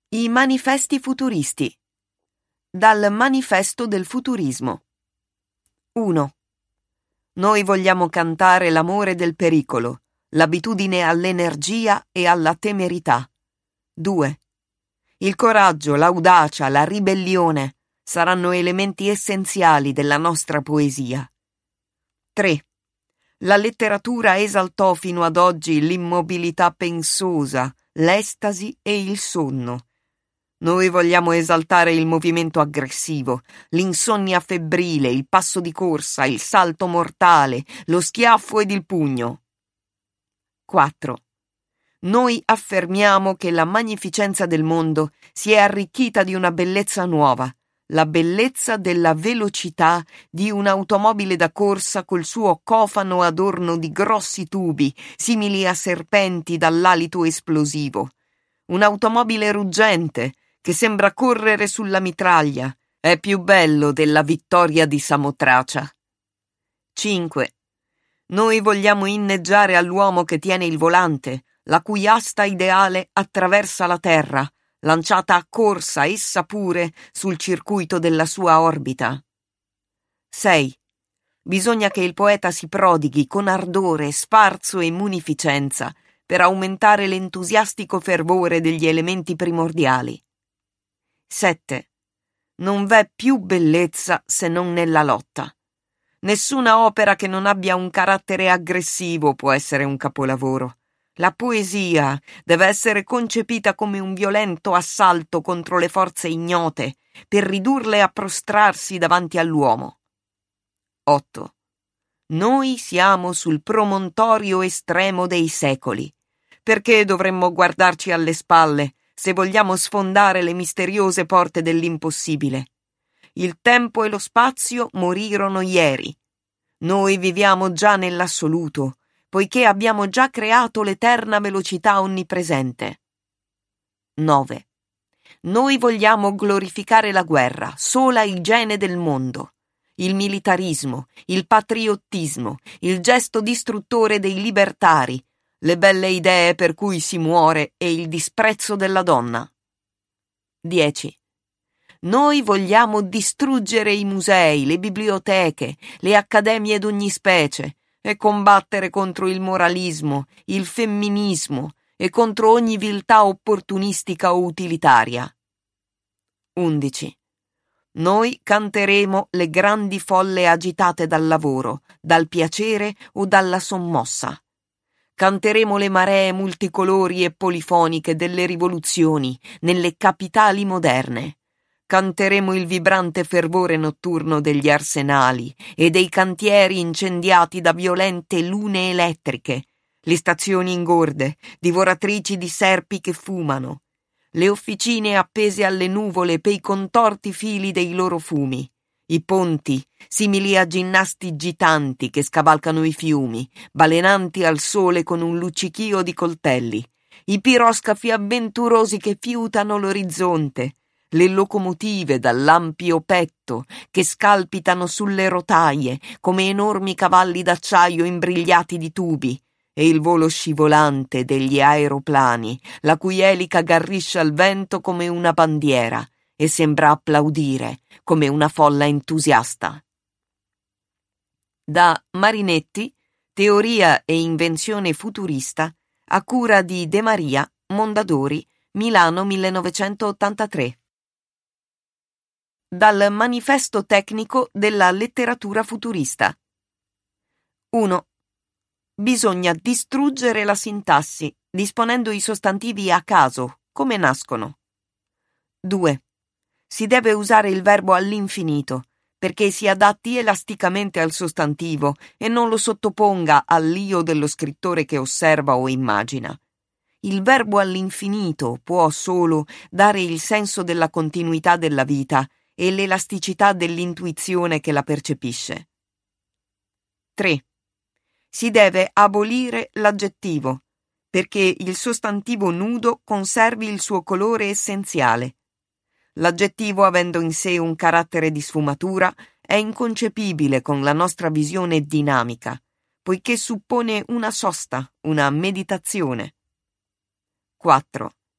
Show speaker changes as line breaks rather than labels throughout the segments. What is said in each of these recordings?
I manifesti futuristi. Dal Manifesto del futurismo. 1. Noi vogliamo cantare l'amore del pericolo, l'abitudine all'energia e alla temerità. 2. Il coraggio, l'audacia, la ribellione saranno elementi essenziali della nostra poesia. 3. La letteratura esaltò fino ad oggi l'immobilità pensosa, l'estasi e il sonno. Noi vogliamo esaltare il movimento aggressivo, l'insonnia febbrile, il passo di corsa, il salto mortale, lo schiaffo ed il pugno. 4. Noi affermiamo che la magnificenza del mondo si è arricchita di una bellezza nuova, la bellezza della velocità di un'automobile da corsa col suo cofano adorno di grossi tubi, simili a serpenti dall'alito esplosivo. Un'automobile ruggente, che sembra correre sulla mitraglia, è più bello della vittoria di Samotracia. 5. Noi vogliamo inneggiare all'uomo che tiene il volante, la cui asta ideale attraversa la Terra, lanciata a corsa essa pure sul circuito della sua orbita. 6. Bisogna che il poeta si prodighi con ardore, sfarzo e munificenza per aumentare l'entusiastico fervore degli elementi primordiali. 7. Non v'è più bellezza se non nella lotta. Nessuna opera che non abbia un carattere aggressivo può essere un capolavoro. La poesia deve essere concepita come un violento assalto contro le forze ignote per ridurle a prostrarsi davanti all'uomo. 8. Noi siamo sul promontorio estremo dei secoli. Perché dovremmo guardarci alle spalle se vogliamo sfondare le misteriose porte dell'impossibile? Il tempo e lo spazio morirono ieri. Noi viviamo già nell'assoluto, poiché abbiamo già creato l'eterna velocità onnipresente. 9. Noi vogliamo glorificare la guerra, sola igiene del mondo, il militarismo, il patriottismo, il gesto distruttore dei libertari, le belle idee per cui si muore e il disprezzo della donna. 10. Noi vogliamo distruggere i musei, le biblioteche, le accademie d'ogni specie e combattere contro il moralismo, il femminismo e contro ogni viltà opportunistica o utilitaria. 11. Noi canteremo le grandi folle agitate dal lavoro, dal piacere o dalla sommossa. Canteremo le maree multicolori e polifoniche delle rivoluzioni nelle capitali moderne. Canteremo il vibrante fervore notturno degli arsenali e dei cantieri incendiati da violente lune elettriche, le stazioni ingorde, divoratrici di serpi che fumano, le officine appese alle nuvole pei contorti fili dei loro fumi, i ponti, simili a ginnasti gitanti che scavalcano i fiumi, balenanti al sole con un luccichio di coltelli, i piroscafi avventurosi che fiutano l'orizzonte, le locomotive dall'ampio petto che scalpitano sulle rotaie come enormi cavalli d'acciaio imbrigliati di tubi, e il volo scivolante degli aeroplani, la cui elica garriscia al vento come una bandiera e sembra applaudire come una folla entusiasta. Da Marinetti, Teoria e invenzione futurista, a cura di De Maria, Mondadori, Milano 1983. Dal Manifesto tecnico della letteratura futurista. 1. Bisogna distruggere la sintassi, disponendo i sostantivi a caso, come nascono. 2. Si deve usare il verbo all'infinito, perché si adatti elasticamente al sostantivo e non lo sottoponga all'io dello scrittore che osserva o immagina. Il verbo all'infinito può solo dare il senso della continuità della vita e l'elasticità dell'intuizione che la percepisce. 3. Si deve abolire l'aggettivo, perché il sostantivo nudo conservi il suo colore essenziale. L'aggettivo, avendo in sé un carattere di sfumatura, è inconcepibile con la nostra visione dinamica, poiché suppone una sosta, una meditazione. 4.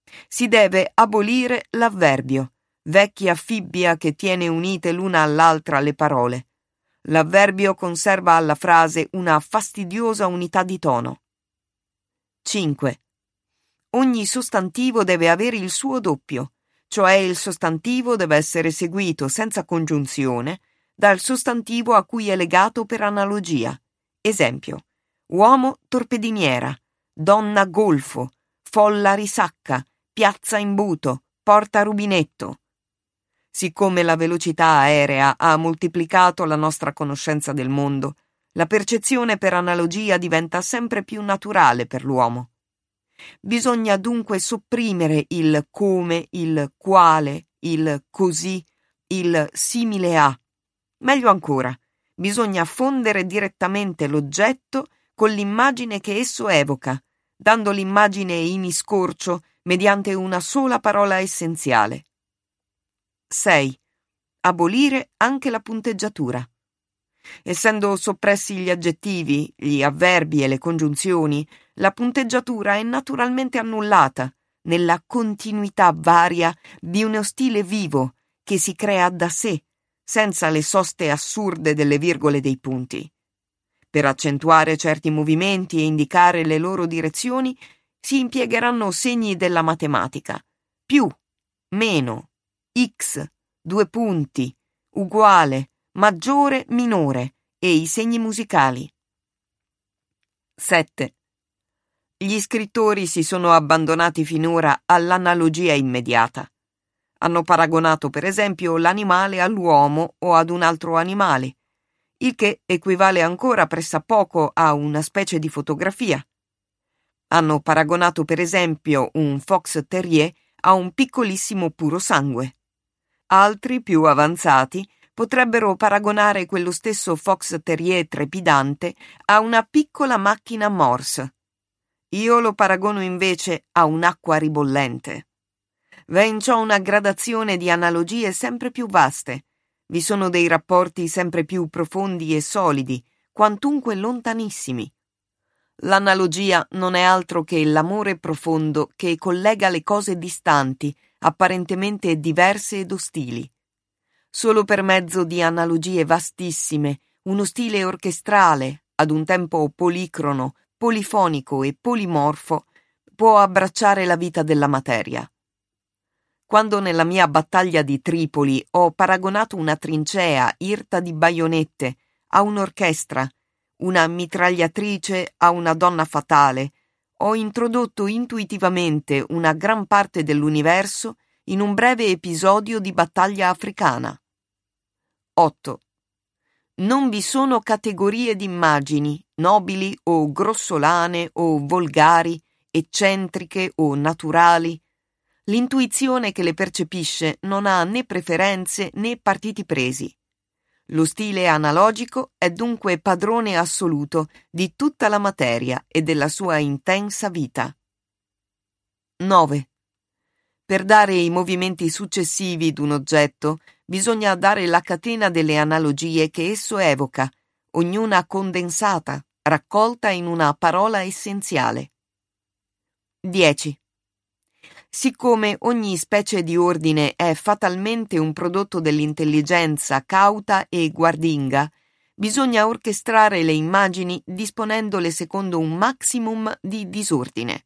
Si deve abolire l'avverbio, vecchia fibbia che tiene unite l'una all'altra le parole. L'avverbio conserva alla frase una fastidiosa unità di tono. 5. Ogni sostantivo deve avere il suo doppio, cioè il sostantivo deve essere seguito senza congiunzione dal sostantivo a cui è legato per analogia. Esempio: uomo torpediniera, donna golfo, folla risacca, piazza imbuto, porta rubinetto. Siccome la velocità aerea ha moltiplicato la nostra conoscenza del mondo, la percezione per analogia diventa sempre più naturale per l'uomo. Bisogna dunque sopprimere il come, il quale, il così, il simile a. Meglio ancora, bisogna fondere direttamente l'oggetto con l'immagine che esso evoca, dando l'immagine in iscorcio mediante una sola parola essenziale. 6. Abolire anche la punteggiatura. Essendo soppressi gli aggettivi, gli avverbi e le congiunzioni, la punteggiatura è naturalmente annullata nella continuità varia di uno stile vivo che si crea da sé, senza le soste assurde delle virgole dei punti. Per accentuare certi movimenti e indicare le loro direzioni si impiegheranno segni della matematica: più, meno, x, 2 punti, uguale, maggiore, minore e i segni musicali. 7. Gli scrittori si sono abbandonati finora all'analogia immediata. Hanno paragonato, per esempio, l'animale all'uomo o ad un altro animale, il che equivale ancora pressappoco a una specie di fotografia. Hanno paragonato, per esempio, un fox terrier a un piccolissimo purosangue. Altri, più avanzati, potrebbero paragonare quello stesso fox terrier trepidante a una piccola macchina Morse. Io lo paragono invece a un'acqua ribollente. V'è in ciò una gradazione di analogie sempre più vaste. Vi sono dei rapporti sempre più profondi e solidi, quantunque lontanissimi. L'analogia non è altro che l'amore profondo che collega le cose distanti, apparentemente diverse ed ostili. Solo per mezzo di analogie vastissime, uno stile orchestrale, ad un tempo policrono, polifonico e polimorfo, può abbracciare la vita della materia. Quando nella mia battaglia di Tripoli ho paragonato una trincea irta di baionette a un'orchestra, una mitragliatrice a una donna fatale, ho introdotto intuitivamente una gran parte dell'universo in un breve episodio di battaglia africana. 8. Non vi sono categorie di immagini, nobili o grossolane o volgari, eccentriche o naturali. L'intuizione che le percepisce non ha né preferenze né partiti presi. Lo stile analogico è dunque padrone assoluto di tutta la materia e della sua intensa vita. 9. Per dare i movimenti successivi d'un oggetto bisogna dare la catena delle analogie che esso evoca, ognuna condensata, raccolta in una parola essenziale. 10. Siccome ogni specie di ordine è fatalmente un prodotto dell'intelligenza cauta e guardinga, bisogna orchestrare le immagini disponendole secondo un maximum di disordine.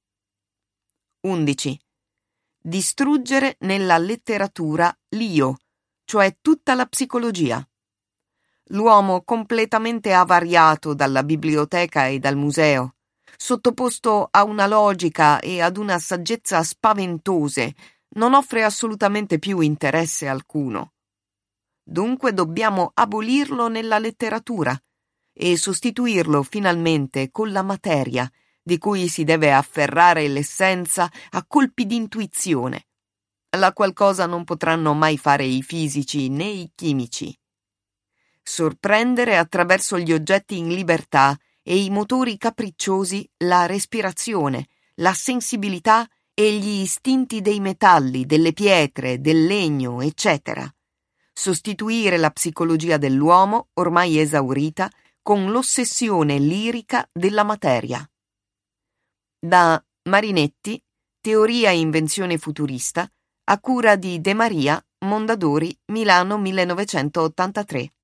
11. Distruggere nella letteratura l'io, cioè tutta la psicologia. L'uomo completamente avariato dalla biblioteca e dal museo, sottoposto a una logica e ad una saggezza spaventose, non offre assolutamente più interesse alcuno. Dunque dobbiamo abolirlo nella letteratura e sostituirlo finalmente con la materia, di cui si deve afferrare l'essenza a colpi di intuizione, la qual cosa non potranno mai fare i fisici né i chimici. Sorprendere attraverso gli oggetti in libertà e i motori capricciosi la respirazione, la sensibilità e gli istinti dei metalli, delle pietre, del legno, eccetera. Sostituire la psicologia dell'uomo, ormai esaurita, con l'ossessione lirica della materia. Da Marinetti, Teoria e invenzione futurista, a cura di De Maria, Mondadori, Milano 1983.